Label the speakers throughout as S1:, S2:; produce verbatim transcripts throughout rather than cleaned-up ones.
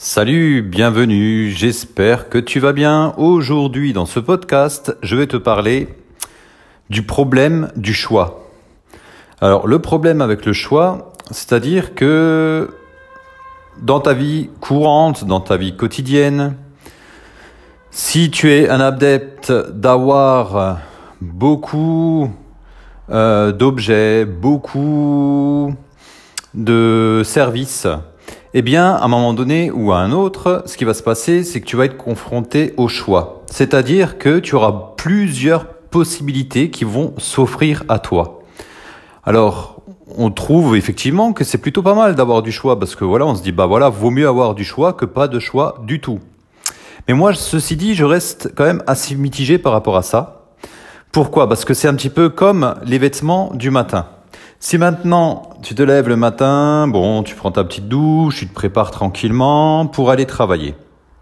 S1: Salut, bienvenue, j'espère que tu vas bien. Aujourd'hui, dans ce podcast, je vais te parler du problème du choix. Alors, le problème avec le choix, c'est-à-dire que dans ta vie courante, dans ta vie quotidienne, si tu es un adepte d'avoir beaucoup euh, d'objets, beaucoup de services, eh bien, à un moment donné ou à un autre, ce qui va se passer, c'est que tu vas être confronté au choix. C'est-à-dire que tu auras plusieurs possibilités qui vont s'offrir à toi. Alors, on trouve effectivement que c'est plutôt pas mal d'avoir du choix parce que voilà, on se dit, bah voilà, vaut mieux avoir du choix que pas de choix du tout. Mais moi, ceci dit, je reste quand même assez mitigé par rapport à ça. Pourquoi ? Parce que c'est un petit peu comme les vêtements du matin. Si maintenant, tu te lèves le matin, bon, tu prends ta petite douche, tu te prépares tranquillement pour aller travailler.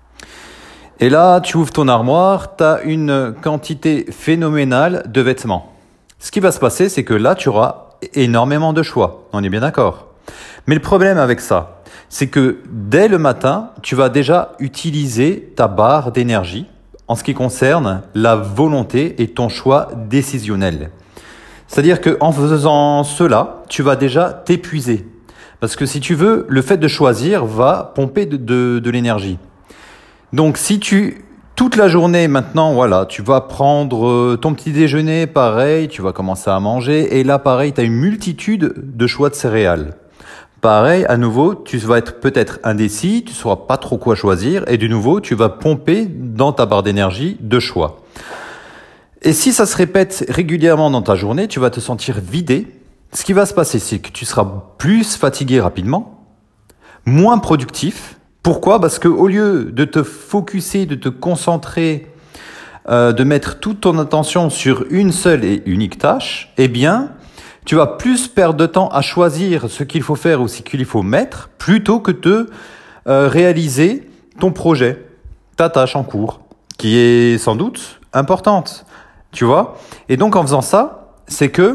S1: Et là, tu ouvres ton armoire, tu as une quantité phénoménale de vêtements. Ce qui va se passer, c'est que là, tu auras énormément de choix. On est bien d'accord. Mais le problème avec ça, c'est que dès le matin, tu vas déjà utiliser ta barre d'énergie en ce qui concerne la volonté et ton choix décisionnel. C'est-à-dire qu'en faisant cela, tu vas déjà t'épuiser. Parce que si tu veux, le fait de choisir va pomper de, de, de l'énergie. Donc si tu, toute la journée maintenant, voilà, tu vas prendre ton petit déjeuner, pareil, tu vas commencer à manger. Et là, pareil, tu as une multitude de choix de céréales. Pareil, à nouveau, tu vas être peut-être indécis, tu ne sauras pas trop quoi choisir. Et de nouveau, tu vas pomper dans ta barre d'énergie de choix. Et si ça se répète régulièrement dans ta journée, tu vas te sentir vidé. Ce qui va se passer, c'est que tu seras plus fatigué rapidement, moins productif. Pourquoi ? Parce que au lieu de te focuser, de te concentrer, euh, de mettre toute ton attention sur une seule et unique tâche, eh bien, tu vas plus perdre de temps à choisir ce qu'il faut faire ou ce qu'il faut mettre, plutôt que de euh, réaliser ton projet, ta tâche en cours, qui est sans doute importante. Tu vois ? Et donc, en faisant ça, c'est que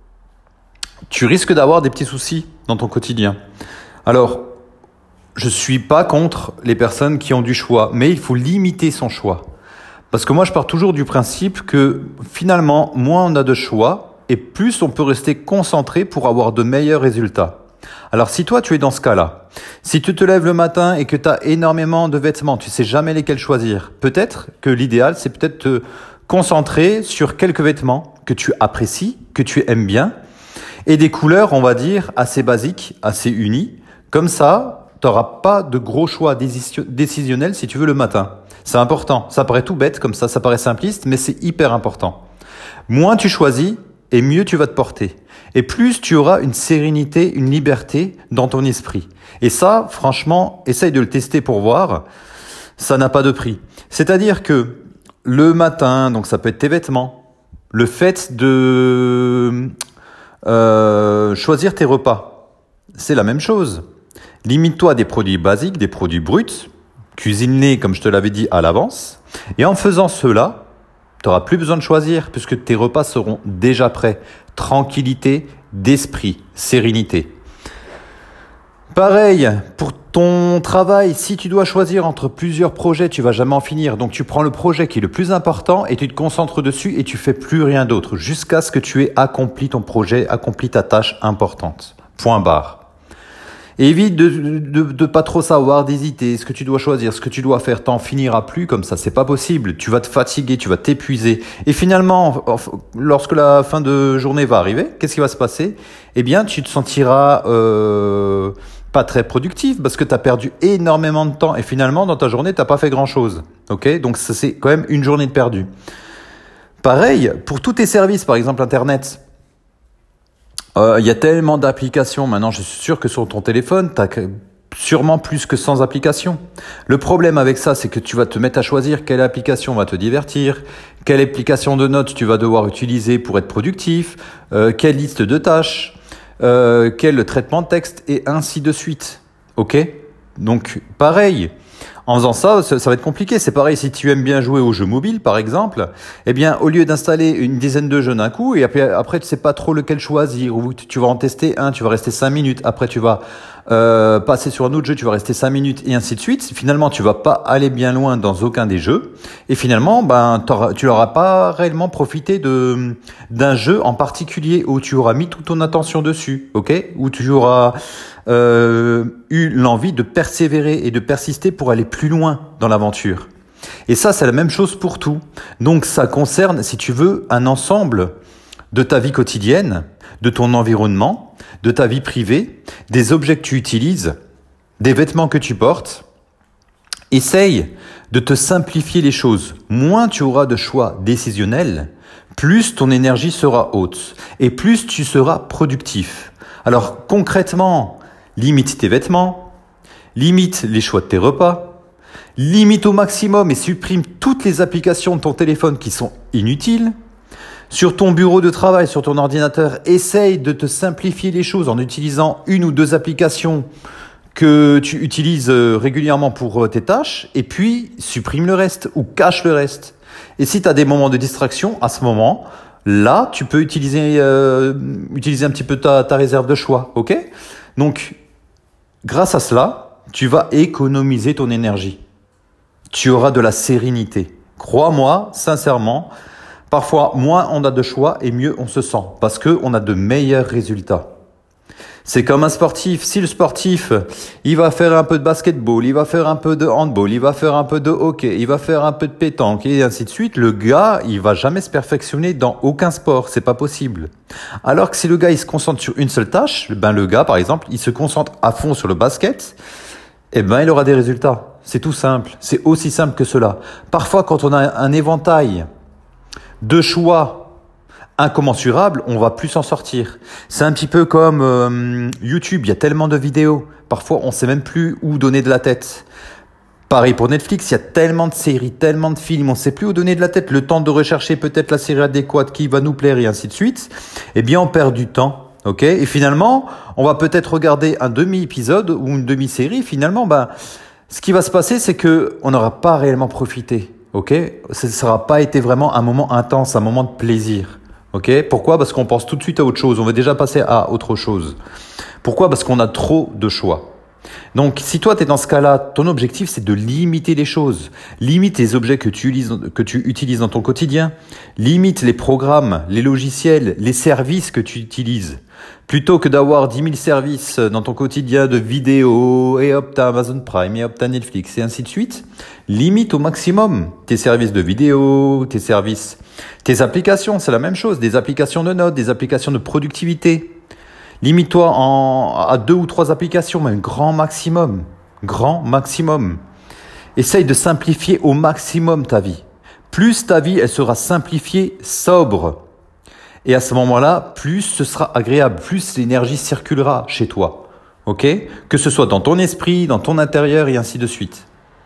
S1: tu risques d'avoir des petits soucis dans ton quotidien. Alors, je suis pas contre les personnes qui ont du choix, mais il faut limiter son choix. Parce que moi, je pars toujours du principe que finalement, moins on a de choix et plus on peut rester concentré pour avoir de meilleurs résultats. Alors, si toi, tu es dans ce cas-là, si tu te lèves le matin et que tu as énormément de vêtements, tu sais jamais lesquels choisir, peut-être que l'idéal, c'est peut-être te concentrer sur quelques vêtements que tu apprécies, que tu aimes bien, et des couleurs, on va dire, assez basiques, assez unies. Comme ça, tu n'auras pas de gros choix décisionnels si tu veux le matin. C'est important. Ça paraît tout bête comme ça, ça paraît simpliste, mais c'est hyper important. Moins tu choisis, et mieux tu vas te porter. Et plus tu auras une sérénité, une liberté dans ton esprit. Et ça, franchement, essaye de le tester pour voir. Ça n'a pas de prix. C'est-à-dire que le matin, donc ça peut être tes vêtements, le fait de euh, choisir tes repas, c'est la même chose. Limite-toi à des produits basiques, des produits bruts, cuisine-les comme je te l'avais dit à l'avance. Et en faisant cela, tu n'auras plus besoin de choisir puisque tes repas seront déjà prêts. Tranquillité d'esprit, sérénité. Pareil, pour ton travail, si tu dois choisir entre plusieurs projets, tu vas jamais en finir. Donc tu prends le projet qui est le plus important et tu te concentres dessus et tu fais plus rien d'autre jusqu'à ce que tu aies accompli ton projet, accompli ta tâche importante. Point barre. Et évite de, de, de pas trop savoir, d'hésiter, ce que tu dois choisir, ce que tu dois faire, t'en finiras plus comme ça, c'est pas possible. Tu vas te fatiguer, tu vas t'épuiser. Et finalement, lorsque la fin de journée va arriver, qu'est-ce qui va se passer ? Eh bien, tu te sentiras euh, pas très productif parce que tu as perdu énormément de temps et finalement, dans ta journée, tu n'as pas fait grand-chose. Ok ? Donc, ça, c'est quand même une journée de perdu. Pareil, pour tous tes services, par exemple Internet, il euh, y a tellement d'applications. Maintenant, je suis sûr que sur ton téléphone, tu as sûrement plus que cent applications. Le problème avec ça, c'est que tu vas te mettre à choisir quelle application va te divertir, quelle application de notes tu vas devoir utiliser pour être productif, euh, quelle liste de tâches, euh, quel traitement de texte, et ainsi de suite. Ok ? Donc, pareil. En faisant ça, ça, ça va être compliqué. C'est pareil si tu aimes bien jouer aux jeux mobiles, par exemple. Eh bien, au lieu d'installer une dizaine de jeux d'un coup, et après, après tu sais pas trop lequel choisir, ou tu, tu vas en tester un, tu vas rester cinq minutes. Après, tu vas euh, passer sur un autre jeu, tu vas rester cinq minutes et ainsi de suite. Finalement, tu vas pas aller bien loin dans aucun des jeux. Et finalement, ben, tu n'auras pas réellement profité de d'un jeu en particulier où tu auras mis toute ton attention dessus, ok? Où tu auras euh, eu l'envie de persévérer et de persister pour aller plus loin dans l'aventure. Et ça, c'est la même chose pour tout. Donc, ça concerne, si tu veux, un ensemble de ta vie quotidienne, de ton environnement, de ta vie privée, des objets que tu utilises, des vêtements que tu portes. Essaye de te simplifier les choses. Moins tu auras de choix décisionnels, plus ton énergie sera haute et plus tu seras productif. Alors concrètement, limite tes vêtements, limite les choix de tes repas, limite au maximum et supprime toutes les applications de ton téléphone qui sont inutiles. Sur ton bureau de travail, sur ton ordinateur, essaye de te simplifier les choses en utilisant une ou deux applications que tu utilises régulièrement pour tes tâches et puis supprime le reste ou cache le reste. Et si tu as des moments de distraction, à ce moment, là, tu peux utiliser, euh, utiliser un petit peu ta, ta réserve de choix, ok? Donc, grâce à cela, tu vas économiser ton énergie. Tu auras de la sérénité. Crois-moi, sincèrement, parfois, moins on a de choix et mieux on se sent parce qu'on a de meilleurs résultats. C'est comme un sportif. Si le sportif, il va faire un peu de basketball, il va faire un peu de handball, il va faire un peu de hockey, il va faire un peu de pétanque et ainsi de suite, le gars, il va jamais se perfectionner dans aucun sport. C'est pas possible. Alors que si le gars, il se concentre sur une seule tâche, ben le gars, par exemple, il se concentre à fond sur le basket, eh ben, il aura des résultats. C'est tout simple. C'est aussi simple que cela. Parfois, quand on a un éventail de choix incommensurables, on va plus s'en sortir. C'est un petit peu comme euh, YouTube, il y a tellement de vidéos. Parfois, on sait même plus où donner de la tête. Pareil pour Netflix, il y a tellement de séries, tellement de films, on sait plus où donner de la tête. Le temps de rechercher peut-être la série adéquate qui va nous plaire et ainsi de suite. Eh bien, on perd du temps. Ok? Et finalement, on va peut-être regarder un demi-épisode ou une demi-série. Finalement, ben, ce qui va se passer, c'est que on n'aura pas réellement profité. Ok? Ce ne sera pas été vraiment un moment intense, un moment de plaisir. Ok? Pourquoi? Parce qu'on pense tout de suite à autre chose. On veut déjà passer à autre chose. Pourquoi? Parce qu'on a trop de choix. Donc, si toi, tu es dans ce cas-là, ton objectif, c'est de limiter les choses. Limite les objets que tu utilises, que tu utilises dans ton quotidien. Limite les programmes, les logiciels, les services que tu utilises. Plutôt que d'avoir dix mille services dans ton quotidien de vidéos, et hop, t'as Amazon Prime, et hop, t'as Netflix, et ainsi de suite, limite au maximum tes services de vidéo, tes services, tes applications, c'est la même chose, des applications de notes, des applications de productivité. Limite-toi en, à deux ou trois applications, mais un grand maximum, grand maximum. Essaye de simplifier au maximum ta vie. Plus ta vie, elle sera simplifiée, sobre. Et à ce moment-là, plus ce sera agréable, plus l'énergie circulera chez toi. Ok? Que ce soit dans ton esprit, dans ton intérieur et ainsi de suite.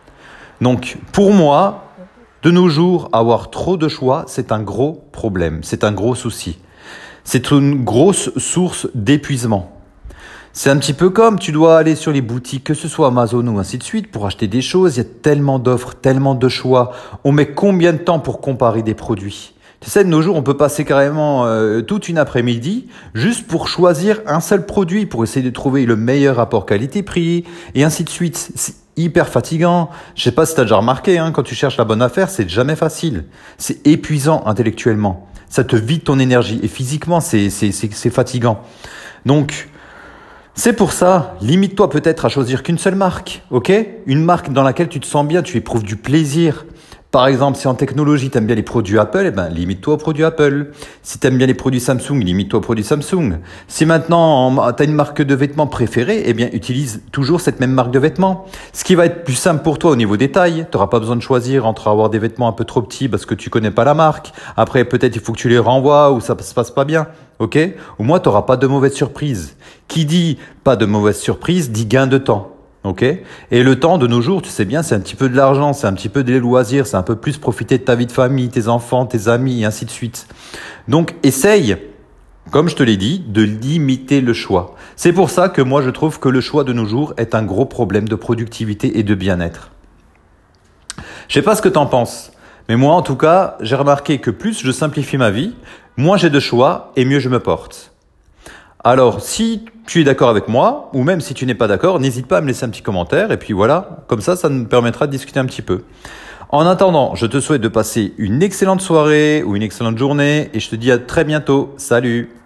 S1: Donc, pour moi, de nos jours, avoir trop de choix, c'est un gros problème, c'est un gros souci. C'est une grosse source d'épuisement. C'est un petit peu comme tu dois aller sur les boutiques, que ce soit Amazon ou ainsi de suite, pour acheter des choses. Il y a tellement d'offres, tellement de choix. On met combien de temps pour comparer des produits? Tu sais, de nos jours, on peut passer carrément euh, toute une après-midi juste pour choisir un seul produit, pour essayer de trouver le meilleur rapport qualité-prix, et ainsi de suite. C'est hyper fatigant. Je sais pas si tu as déjà remarqué, hein, quand tu cherches la bonne affaire, c'est jamais facile. C'est épuisant intellectuellement. Ça te vide ton énergie. Et physiquement, c'est, c'est, c'est, c'est fatigant. Donc, c'est pour ça, limite-toi peut-être à choisir qu'une seule marque, ok? Une marque dans laquelle tu te sens bien, tu éprouves du plaisir. Par exemple, si en technologie, tu aimes bien les produits Apple, eh ben, limite-toi aux produits Apple. Si tu aimes bien les produits Samsung, limite-toi aux produits Samsung. Si maintenant, tu as une marque de vêtements préférée, eh bien, utilise toujours cette même marque de vêtements. Ce qui va être plus simple pour toi au niveau des tailles. Tu n'auras pas besoin de choisir entre avoir des vêtements un peu trop petits parce que tu connais pas la marque. Après, peut-être il faut que tu les renvoies ou ça se passe pas bien. Ok? Au moins, tu n'auras pas de mauvaises surprises. Qui dit pas de mauvaises surprises dit gain de temps. Ok? Et le temps de nos jours, tu sais bien, c'est un petit peu de l'argent, c'est un petit peu des loisirs, c'est un peu plus profiter de ta vie de famille, tes enfants, tes amis, et ainsi de suite. Donc, essaye, comme je te l'ai dit, de limiter le choix. C'est pour ça que moi, je trouve que le choix de nos jours est un gros problème de productivité et de bien-être. Je sais pas ce que t'en penses, mais moi, en tout cas, j'ai remarqué que plus je simplifie ma vie, moins j'ai de choix et mieux je me porte. Alors, si tu es d'accord avec moi, ou même si tu n'es pas d'accord, n'hésite pas à me laisser un petit commentaire. Et puis voilà, comme ça, ça nous permettra de discuter un petit peu. En attendant, je te souhaite de passer une excellente soirée ou une excellente journée et je te dis à très bientôt. Salut!